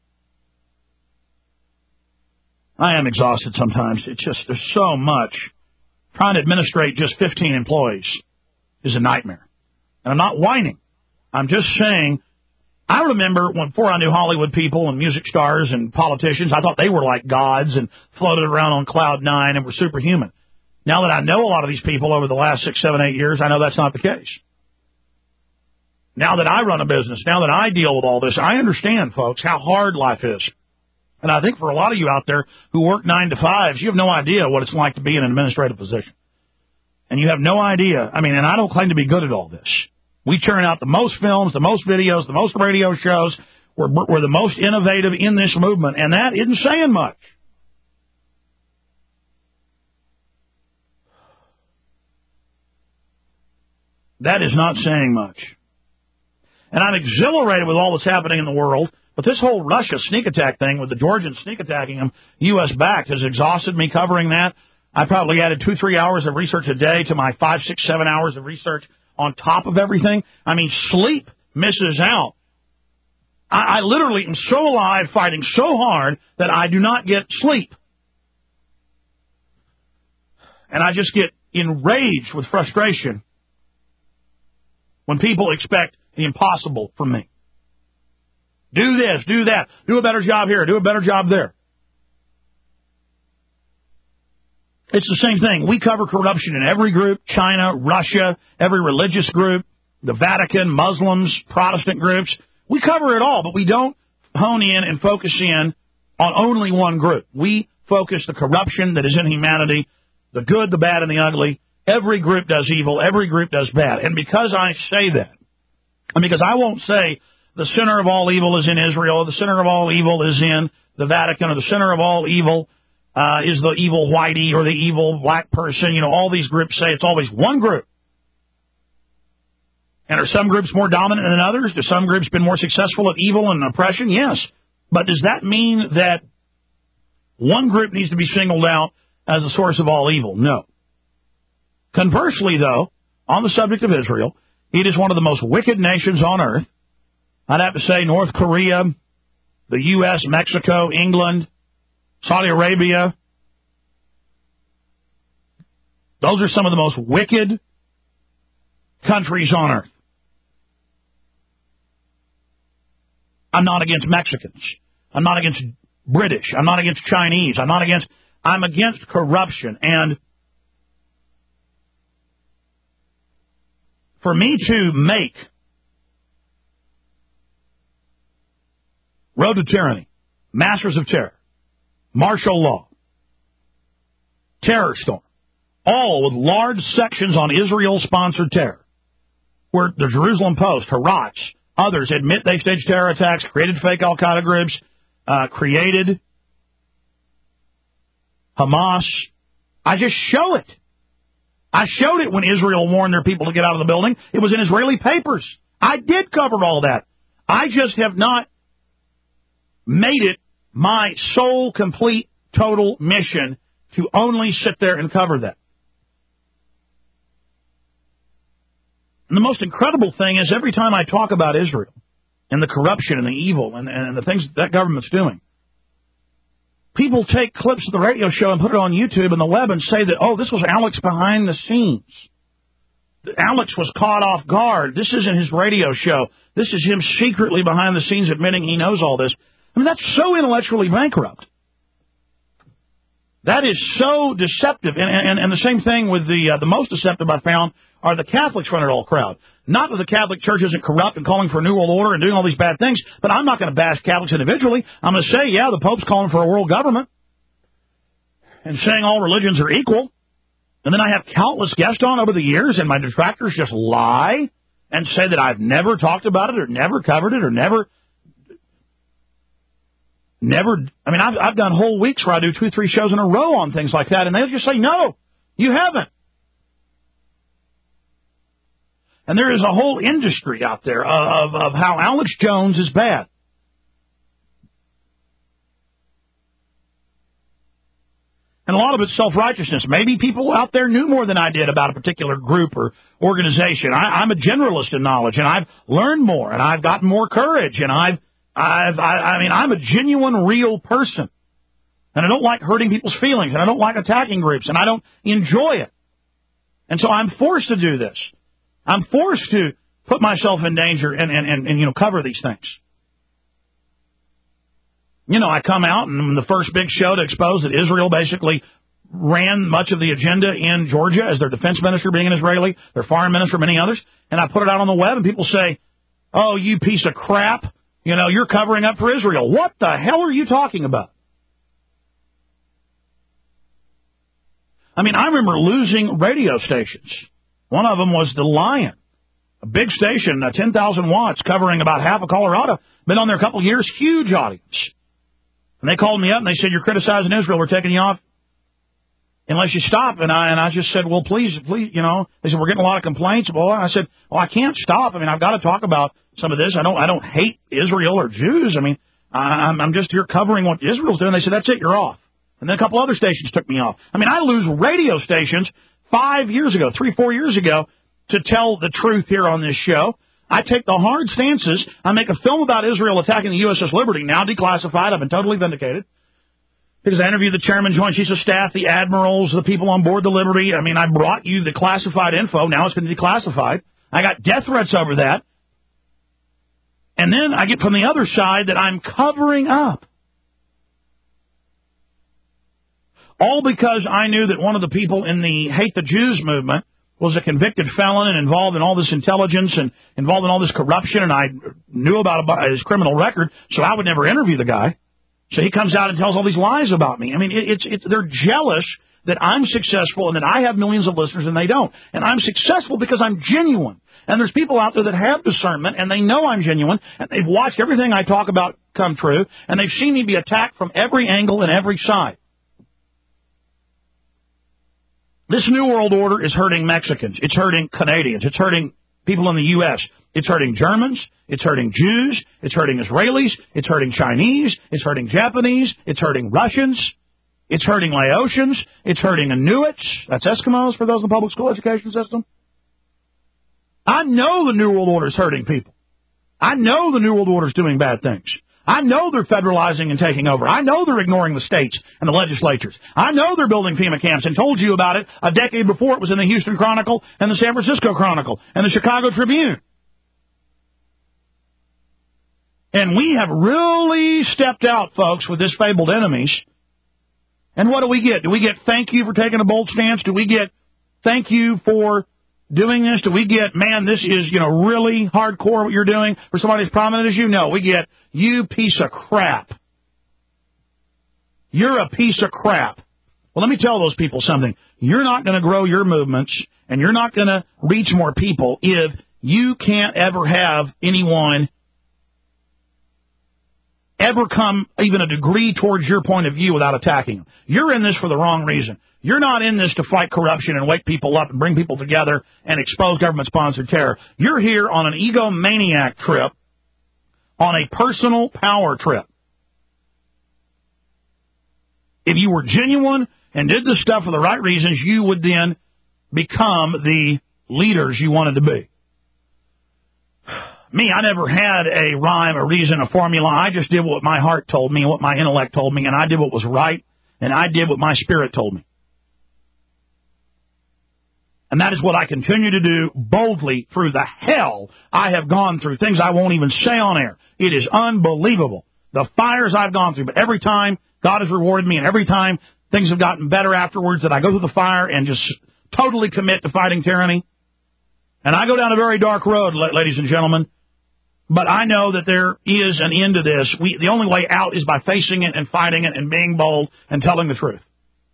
I am exhausted sometimes. It's just, there's so much. Trying to administrate just 15 employees is a nightmare. And I'm not whining. I'm just saying, I remember before I knew Hollywood people and music stars and politicians, I thought they were like gods and floated around on cloud nine and were superhuman. Now that I know a lot of these people over the last 6, 7, 8 years, I know that's not the case. Now that I run a business, now that I deal with all this, I understand, folks, how hard life is. And I think for a lot of you out there who work 9 to 5s, you have no idea what it's like to be in an administrative position. And you have no idea. I mean, and I don't claim to be good at all this. We churn out the most films, the most videos, the most radio shows. We're the most innovative in this movement, and that isn't saying much. That is not saying much. And I'm exhilarated with all that's happening in the world, but this whole Russia sneak attack thing with the Georgians sneak attacking them, U.S. backed, has exhausted me covering that. I probably added 2-3 hours of research a day to my 5, 6, 7 hours of research on top of everything. I mean, sleep misses out. I literally am so alive, fighting so hard that I do not get sleep. And I just get enraged with frustration when people expect the impossible from me. Do this, do that, do a better job here, do a better job there. It's the same thing. We cover corruption in every group, China, Russia, every religious group, the Vatican, Muslims, Protestant groups. We cover it all, but we don't hone in and focus in on only one group. We focus the corruption that is in humanity, the good, the bad, and the ugly. Every group does evil. Every group does bad. And because I say that, and because I won't say the center of all evil is in Israel, or the center of all evil is in the Vatican, or the center of all evil is the evil whitey or the evil black person, all these groups say it's always one group. And are some groups more dominant than others? Do some groups been more successful at evil and oppression? Yes. But does that mean that one group needs to be singled out as the source of all evil? No. Conversely, though, on the subject of Israel, it is one of the most wicked nations on earth. I'd have to say North Korea, the U.S., Mexico, England, Saudi Arabia. Those are some of the most wicked countries on earth. I'm not against Mexicans. I'm not against British. I'm not against Chinese. I'm against corruption. And for me to make Road to Tyranny, Masters of Terror, Martial Law, Terror Storm, all with large sections on Israel-sponsored terror, where the Jerusalem Post, Haaretz, others admit they staged terror attacks, created fake al-Qaeda groups, created Hamas. I just show it. I showed it when Israel warned their people to get out of the building. It was in Israeli papers. I did cover all that. I just have not made it my sole, complete, total mission to only sit there and cover that. And the most incredible thing is every time I talk about Israel and the corruption and the evil and the things that government's doing, people take clips of the radio show and put it on YouTube and the web and say that, oh, this was Alex behind the scenes. Alex was caught off guard. This isn't his radio show. This is him secretly behind the scenes admitting he knows all this. I mean, that's so intellectually bankrupt. That is so deceptive. And the same thing with the most deceptive I found are the Catholics run it all crowd. Not that the Catholic Church isn't corrupt and calling for a new world order and doing all these bad things, but I'm not going to bash Catholics individually. I'm going to say, yeah, the Pope's calling for a world government and saying all religions are equal. And then I have countless guests on over the years, and my detractors just lie and say that I've never talked about it or never covered it or never. I mean, I've done whole weeks where I do 2-3 shows in a row on things like that, and they'll just say, no, you haven't. And there is a whole industry out there of how Alex Jones is bad. And a lot of it's self-righteousness. Maybe people out there knew more than I did about a particular group or organization. I'm a generalist in knowledge, and I've learned more, and I've gotten more courage, and I'm a genuine, real person. And I don't like hurting people's feelings, and I don't like attacking groups, and I don't enjoy it. And so I'm forced to do this. I'm forced to put myself in danger and cover these things. I come out and the first big show to expose that Israel basically ran much of the agenda in Georgia as their defense minister being an Israeli, their foreign minister, many others. And I put it out on the web and people say, oh, you piece of crap. You're covering up for Israel. What the hell are you talking about? I mean, I remember losing radio stations. One of them was The Lion, a big station, 10,000 watts, covering about half of Colorado. Been on there a couple of years, huge audience. And they called me up and they said, you're criticizing Israel, we're taking you off. unless you stop. And I just said, well, please, you know. They said, we're getting a lot of complaints. Well, I said, well, I can't stop. I mean, I've got to talk about some of this. I don't hate Israel or Jews. I mean, I'm just here covering what Israel's doing. They said, that's it, you're off. And then a couple other stations took me off. I mean, I lose radio stations 4 years ago, to tell the truth here on this show. I take the hard stances. I make a film about Israel attacking the USS Liberty, now declassified. I've been totally vindicated. Because I interviewed the chairman, joint chiefs of staff, the admirals, the people on board the Liberty. I mean, I brought you the classified info. Now it's been declassified. I got death threats over that. And then I get from the other side that I'm covering up. All because I knew that one of the people in the Hate the Jews movement was a convicted felon and involved in all this intelligence and involved in all this corruption, and I knew about his criminal record, so I would never interview the guy. So he comes out and tells all these lies about me. I mean, they're jealous that I'm successful and that I have millions of listeners and they don't. And I'm successful because I'm genuine. And there's people out there that have discernment and they know I'm genuine and they've watched everything I talk about come true and they've seen me be attacked from every angle and every side. This New World Order is hurting Mexicans. It's hurting Canadians. It's hurting people in the U.S. It's hurting Germans. It's hurting Jews. It's hurting Israelis. It's hurting Chinese. It's hurting Japanese. It's hurting Russians. It's hurting Laotians. It's hurting Inuits. That's Eskimos for those in the public school education system. I know the New World Order is hurting people. I know the New World Order is doing bad things. I know they're federalizing and taking over. I know they're ignoring the states and the legislatures. I know they're building FEMA camps and told you about it a decade before it was in the Houston Chronicle and the San Francisco Chronicle and the Chicago Tribune. And we have really stepped out, folks, with this fabled enemies. And what do we get? Do we get thank you for taking a bold stance? Do we get thank you for doing this? Do we get, man, this is, really hardcore what you're doing for somebody as prominent as you? No, we get, you piece of crap. You're a piece of crap. Well, let me tell those people something. You're not going to grow your movements and you're not going to reach more people if you can't ever have anyone ever come even a degree towards your point of view without attacking them. You're in this for the wrong reason. You're not in this to fight corruption and wake people up and bring people together and expose government-sponsored terror. You're here on an egomaniac trip, on a personal power trip. If you were genuine and did this stuff for the right reasons, you would then become the leaders you wanted to be. Me, I never had a rhyme, a reason, a formula. I just did what my heart told me and what my intellect told me, and I did what was right, and I did what my spirit told me. And that is what I continue to do boldly through the hell I have gone through, things I won't even say on air. It is unbelievable, the fires I've gone through. But every time God has rewarded me, and every time things have gotten better afterwards, that I go through the fire and just totally commit to fighting tyranny. And I go down a very dark road, ladies and gentlemen. But I know that there is an end to this. The only way out is by facing it and fighting it and being bold and telling the truth.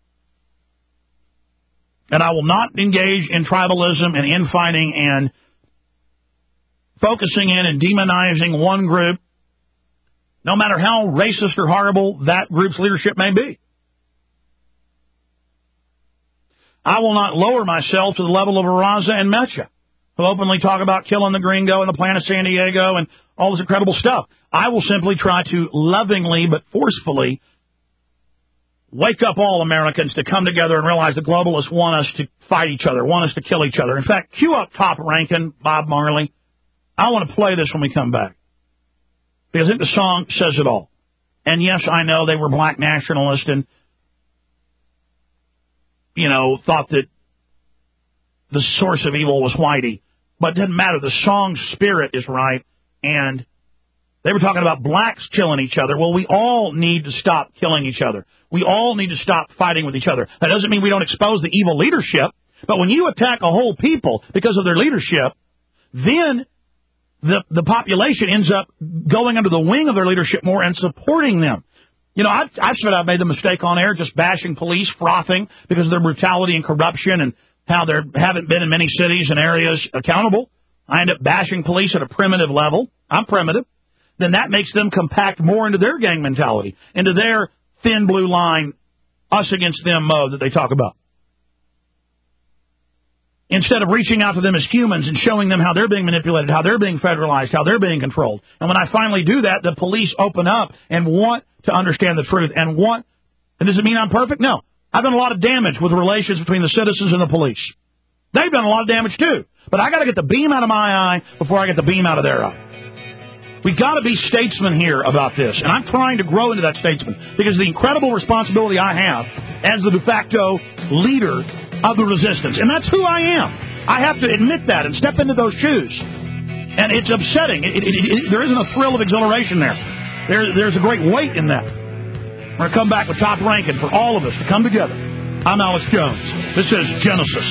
And I will not engage in tribalism and infighting and focusing in and demonizing one group, no matter how racist or horrible that group's leadership may be. I will not lower myself to the level of Araza and Mecha, who openly talk about killing the gringo and the planet San Diego and all this incredible stuff. I will simply try to lovingly but forcefully wake up all Americans to come together and realize the globalists want us to fight each other, want us to kill each other. In fact, cue up Top Rankin, Bob Marley. I want to play this when we come back, because I think the song says it all. And yes, I know they were black nationalists and, thought that the source of evil was Whitey. But it doesn't matter. The song's spirit is right. And they were talking about blacks killing each other. Well, we all need to stop killing each other. We all need to stop fighting with each other. That doesn't mean we don't expose the evil leadership. But when you attack a whole people because of their leadership, then the population ends up going under the wing of their leadership more and supporting them. I've said I've made the mistake on air just bashing police, frothing because of their brutality and corruption and how there haven't been in many cities and areas accountable. I end up bashing police at a primitive level. I'm primitive. Then that makes them compact more into their gang mentality, into their thin blue line, us against them mode that they talk about. instead of reaching out to them as humans and showing them how they're being manipulated, how they're being federalized, how they're being controlled. And when I finally do that, the police open up and want to understand the truth and want. And does it mean I'm perfect? No. I've done a lot of damage with the relations between the citizens and the police. They've done a lot of damage, too. But I got to get the beam out of my eye before I get the beam out of their eye. We got to be statesmen here about this. And I'm trying to grow into that statesman because of the incredible responsibility I have as the de facto leader of the resistance. And that's who I am. I have to admit that and step into those shoes. And it's upsetting. There isn't a thrill of exhilaration there. There's a great weight in that. We're going to come back with Top Rankin for all of us to come together. I'm Alex Jones. This is Genesis.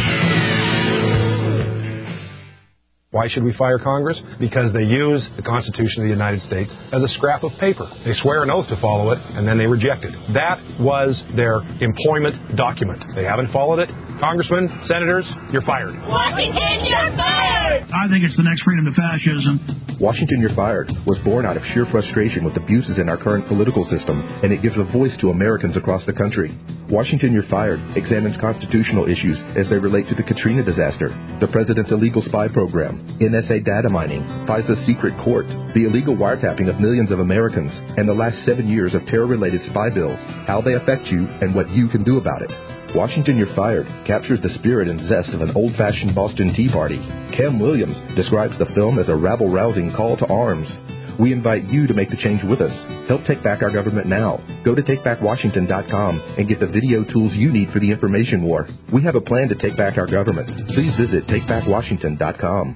Why should we fire Congress? Because they use the Constitution of the United States as a scrap of paper. They swear an oath to follow it, and then they reject it. That was their employment document. They haven't followed it. Congressmen, senators, you're fired. Washington, you're fired! I think it's the next freedom to fascism. Washington, You're Fired was born out of sheer frustration with abuses in our current political system, and it gives a voice to Americans across the country. Washington, You're Fired examines constitutional issues as they relate to the Katrina disaster, the president's illegal spy program, NSA data mining, FISA's secret court, the illegal wiretapping of millions of Americans, and the last 7 years of terror-related spy bills, how they affect you, and what you can do about it. Washington, You're Fired captures the spirit and zest of an old-fashioned Boston Tea Party. Cam Williams describes the film as a rabble-rousing call to arms. We invite you to make the change with us. Help take back our government now. Go to TakeBackWashington.com and get the video tools you need for the information war. We have a plan to take back our government. Please visit TakeBackWashington.com.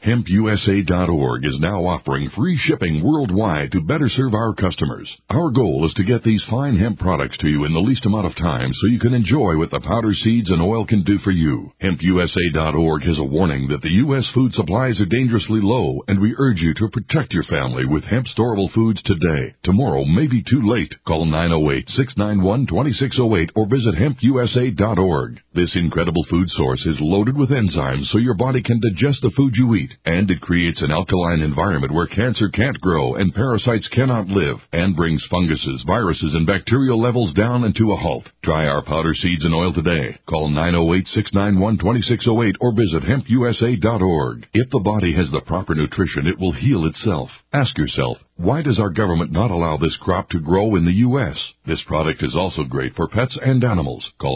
HempUSA.org is now offering free shipping worldwide to better serve our customers. Our goal is to get these fine hemp products to you in the least amount of time so you can enjoy what the powder, seeds, and oil can do for you. HempUSA.org has a warning that the U.S. food supplies are dangerously low, and we urge you to protect your family with hemp storable foods today. Tomorrow may be too late. Call 908-691-2608 or visit HempUSA.org. This incredible food source is loaded with enzymes so your body can digest the food you eat. And it creates an alkaline environment where cancer can't grow and parasites cannot live, and brings funguses, viruses, and bacterial levels down and to a halt. Try our powder, seeds, and oil today. Call 908-691-2608 or visit HempUSA.org. If the body has the proper nutrition, it will heal itself. Ask yourself, why does our government not allow this crop to grow in the U.S.? This product is also great for pets and animals. Call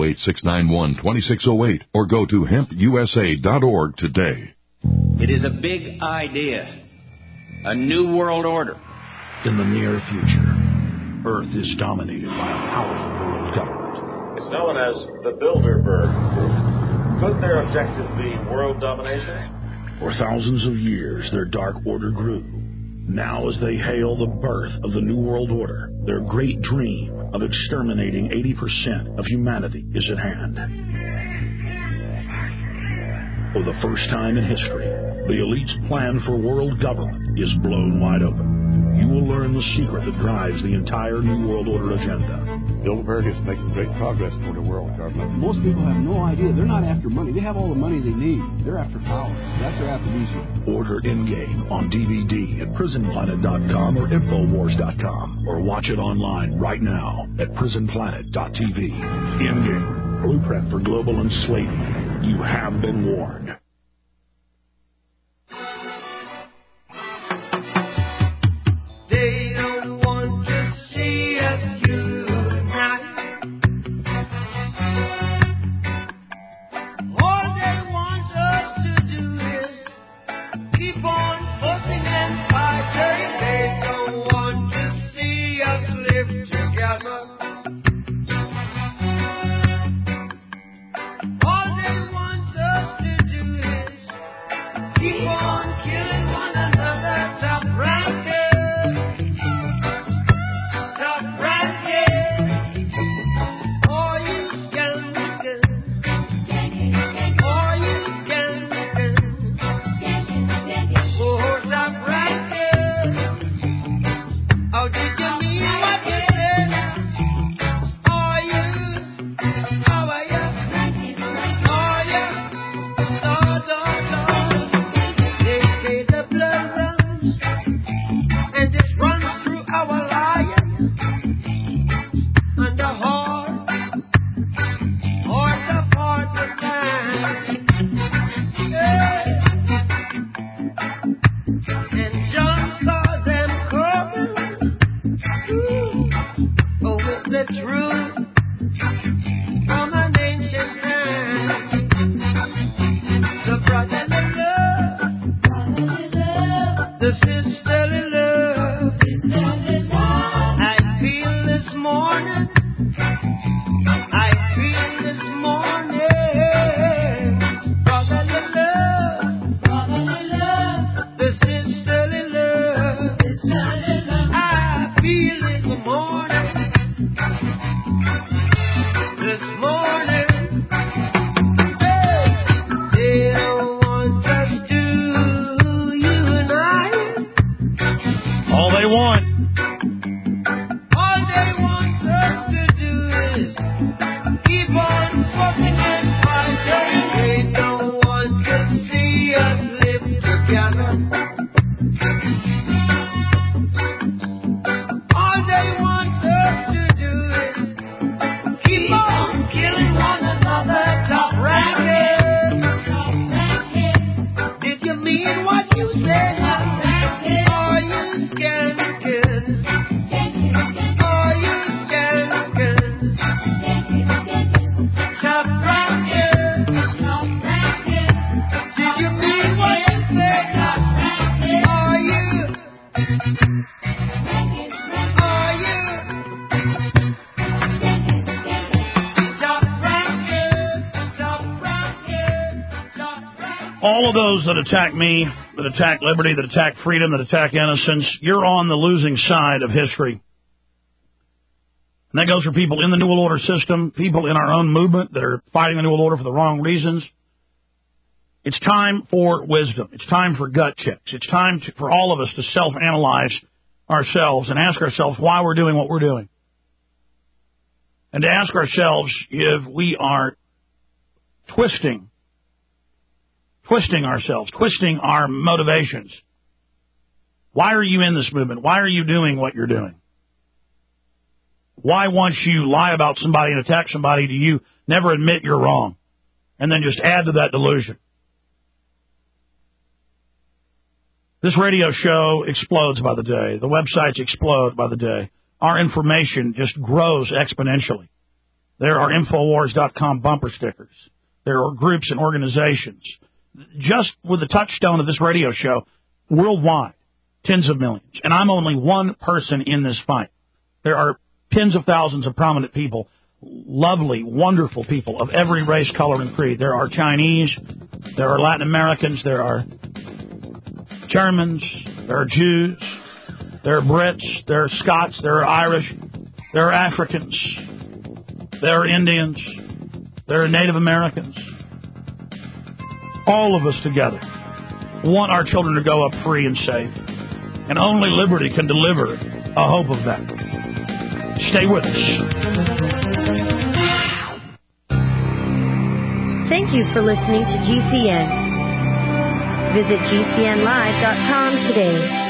908-691-2608 or go to HempUSA.org today. It is a big idea, a new world order. In the near future, Earth is dominated by a powerful world government. It's known as the Bilderberg Group. Could their objective be world domination? For thousands of years, their dark order grew. Now, as they hail the birth of the New World Order, their great dream of exterminating 80% of humanity is at hand. For the first time in history, the elite's plan for world government is blown wide open. You will learn the secret that drives the entire New World Order agenda. Bilderberg is making great progress toward a world government. Most people have no idea. They're not after money. They have all the money they need. They're after power. That's their aphrodisiac. Order Endgame on DVD at PrisonPlanet.com or Infowars.com, or watch it online right now at PrisonPlanet.tv. Endgame, blueprint for global enslavement. You have been warned. They don't want to see us unite. All they want us to do is keep on fussing and fighting. They don't want to see us live together. All they want us to do is keep on killing one another. Stop right here. And the heart of the time. all of those that attack me, that attack liberty, that attack freedom, that attack innocence, you're on the losing side of history. And that goes for people in the New World Order system, people in our own movement that are fighting the New World Order for the wrong reasons. It's time for wisdom. It's time for gut checks. It's time for all of us to self-analyze ourselves and ask ourselves why we're doing what we're doing. And to ask ourselves if we are twisting ourselves, twisting our motivations. Why are you in this movement? Why are you doing what you're doing? Why, once you lie about somebody and attack somebody, do you never admit you're wrong and then just add to that delusion? This radio show explodes by the day. The websites explode by the day. Our information just grows exponentially. There are Infowars.com bumper stickers. There are groups and organizations. Just with the touchstone of this radio show, worldwide, tens of millions. And I'm only one person in this fight. There are tens of thousands of prominent people, lovely, wonderful people of every race, color, and creed. There are Chinese, there are Latin Americans, there are Germans, there are Jews, there are Brits, there are Scots, there are Irish, there are Africans, there are Indians, there are Native Americans. All of us together want our children to grow up free and safe. And only liberty can deliver a hope of that. Stay with us. Thank you for listening to GCN. Visit GCNlive.com today.